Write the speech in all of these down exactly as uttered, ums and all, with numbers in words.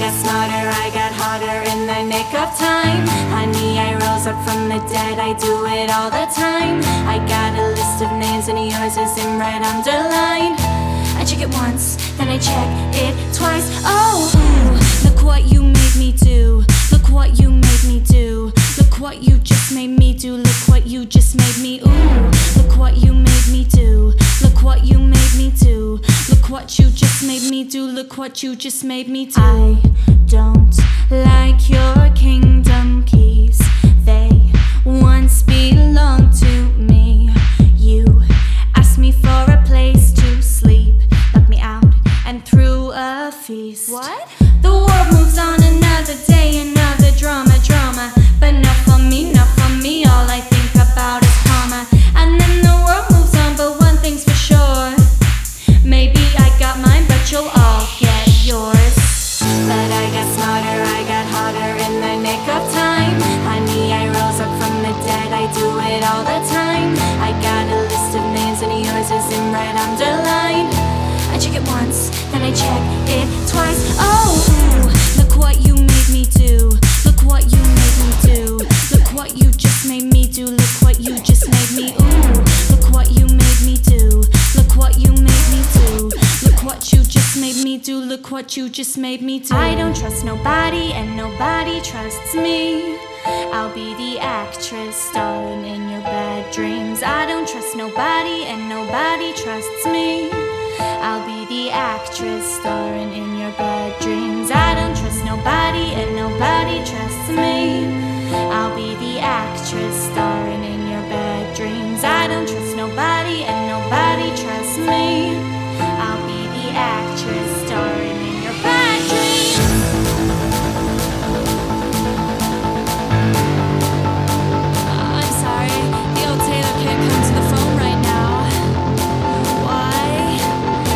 got smarter, I got harder in the nick of time. Honey, I rose up from the dead, I do it all the time. I got a list of names and yours is in red underlined. I check it once, then I check it twice. Oh, ooh, look what you made me do. Look what you made me do. Look what you just made me do. Look what you just made me. Ooh, look what you made me do. Look what you made me do. Look what you just made me do. Look what you just made me do. I don't like your kingdom keys. They once belonged to me. You asked me for a place to sleep, locked me out and threw a feast. What? The world moves on, another day, another drama, drama. But not for me, not for me, all I think about is karma. And then the world moves on, but one thing's for sure, maybe I got mine, but you'll all get yours. But I got smarter, I got harder in the nick of time. Honey, I rose up from the dead, I do it all the time. I got a list of names and yours is in red underlined. I check it once, then I check it twice. Oh, ooh, look what you made me do. Look what you made me do. Look what you just made me do. Look what you just made me. Ooh, look what you made me do. Look what you made me do. Look what you just made me do. Look what you just made me do. I don't trust nobody and nobody trusts me. I'll be the actress starring in your bad dreams. I don't trust nobody and nobody trusts me. I'll be the actress starring in your bad dreams. I don't trust nobody and nobody trusts me. I'll be the actress starring in your bad dreams. I don't trust nobody and nobody trusts me. I'll be the actress starring in your bad dreams. Uh, I'm sorry, the old Taylor can't come to the phone right now. Why?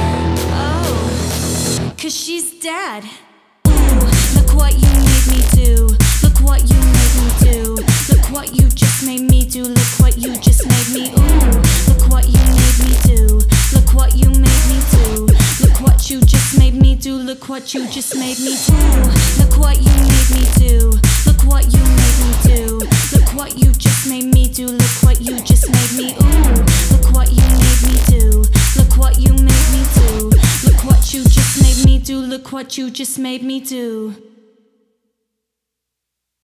Oh, 'cause she's dead. Ooh, look what you made me do. Look what you made me do. Look what you just made me do. Look what you just made me. Ooh, look what you made me do. Look what you made me do. Look what you just made me do. Look what you just made me do. Look what you made me do. Look what you made me do. Look what you just made me do. Look what you just made me. Ooh, look what you made me do. Look what you made me do. Look what you just made me do. Look what you just made me do.